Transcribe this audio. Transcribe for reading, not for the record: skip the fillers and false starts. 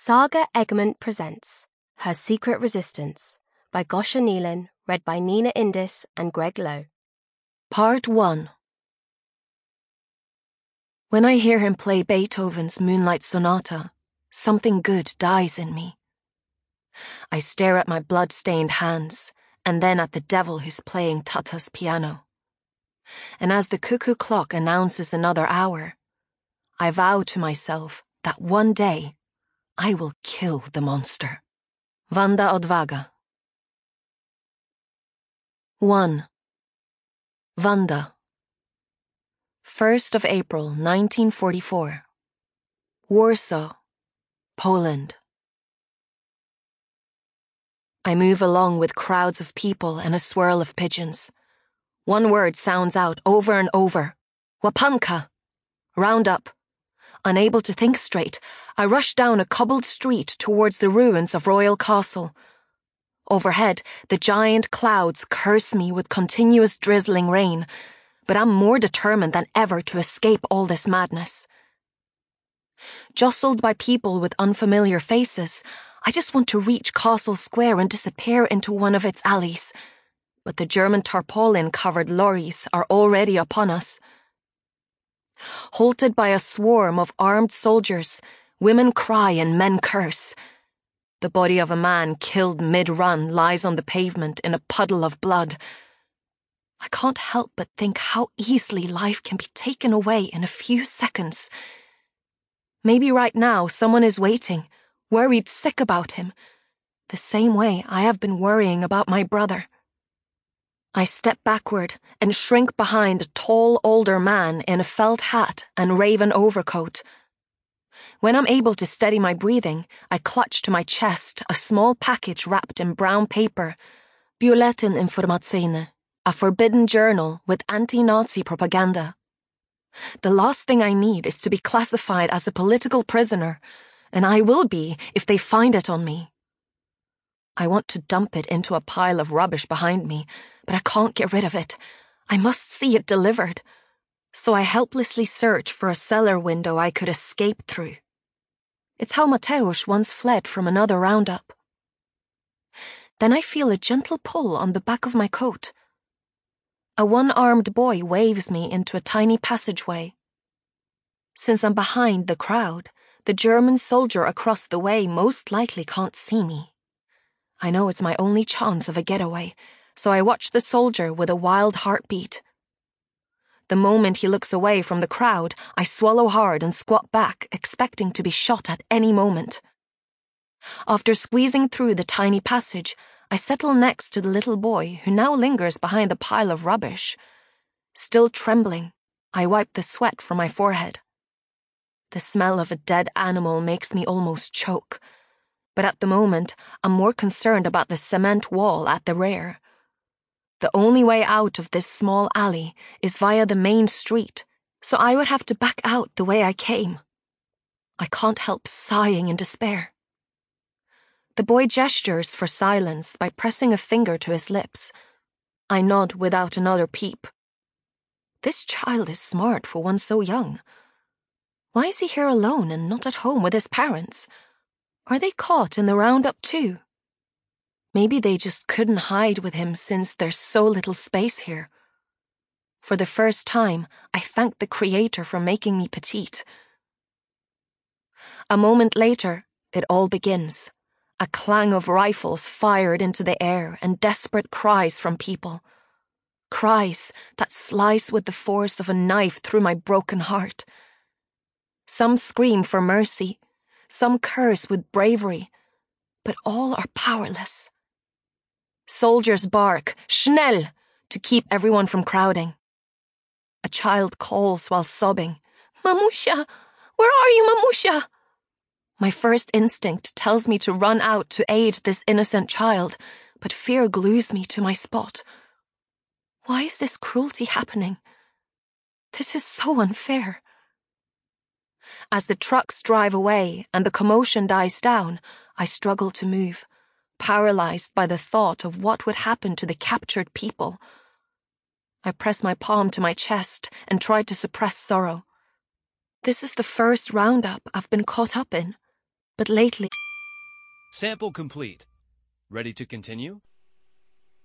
Saga Egmont presents Her Secret Resistance by Gosha Nealon, read by Nina Indis and Greg Lowe. Part 1. When I hear him play Beethoven's Moonlight Sonata, something good dies in me. I stare at my blood-stained hands, and then at the devil who's playing Tata's piano. And as the cuckoo clock announces another hour, I vow to myself that one day I will kill the monster. Wanda Odwaga. 1. Wanda. 1st of April, 1944. Warsaw, Poland. I move along with crowds of people and a swirl of pigeons. One word sounds out over and over. Łapanka. Round up. Unable to think straight, I rush down a cobbled street towards the ruins of Royal Castle. Overhead, the giant clouds curse me with continuous drizzling rain, but I'm more determined than ever to escape all this madness. Jostled by people with unfamiliar faces, I just want to reach Castle Square and disappear into one of its alleys. But the German tarpaulin-covered lorries are already upon us. Halted by a swarm of armed soldiers, women cry and men curse. The body of a man killed mid-run lies on the pavement in a puddle of blood. I can't help but think how easily life can be taken away in a few seconds. Maybe right now someone is waiting, worried sick about him, the same way I have been worrying about my brother. I step backward and shrink behind a tall, older man in a felt hat and raven overcoat. When I'm able to steady my breathing, I clutch to my chest a small package wrapped in brown paper. Bulletin Informatione, a forbidden journal with anti-Nazi propaganda. The last thing I need is to be classified as a political prisoner, and I will be if they find it on me. I want to dump it into a pile of rubbish behind me, but I can't get rid of it. I must see it delivered. So I helplessly search for a cellar window I could escape through. It's how Mateusz once fled from another roundup. Then I feel a gentle pull on the back of my coat. A one-armed boy waves me into a tiny passageway. Since I'm behind the crowd, the German soldier across the way most likely can't see me. I know it's my only chance of a getaway, so I watch the soldier with a wild heartbeat. The moment he looks away from the crowd, I swallow hard and squat back, expecting to be shot at any moment. After squeezing through the tiny passage, I settle next to the little boy who now lingers behind the pile of rubbish. Still trembling, I wipe the sweat from my forehead. The smell of a dead animal makes me almost choke. But at the moment, I'm more concerned about the cement wall at the rear. The only way out of this small alley is via the main street, so I would have to back out the way I came. I can't help sighing in despair. The boy gestures for silence by pressing a finger to his lips. I nod without another peep. This child is smart for one so young. Why is he here alone and not at home with his parents? Are they caught in the roundup too? Maybe they just couldn't hide with him since there's so little space here. For the first time, I thank the Creator for making me petite. A moment later, it all begins. A clang of rifles fired into the air and desperate cries from people. Cries that slice with the force of a knife through my broken heart. Some scream for mercy. Some curse with bravery, but all are powerless. Soldiers bark, "Schnell!" to keep everyone from crowding. A child calls while sobbing, "Mamusha! Where are you, Mamusha?" My first instinct tells me to run out to aid this innocent child, but fear glues me to my spot. Why is this cruelty happening? This is so unfair. As the trucks drive away and the commotion dies down, I struggle to move, paralyzed by the thought of what would happen to the captured people. I press my palm to my chest and try to suppress sorrow. This is the first roundup I've been caught up in, but lately Sample complete. Ready to continue?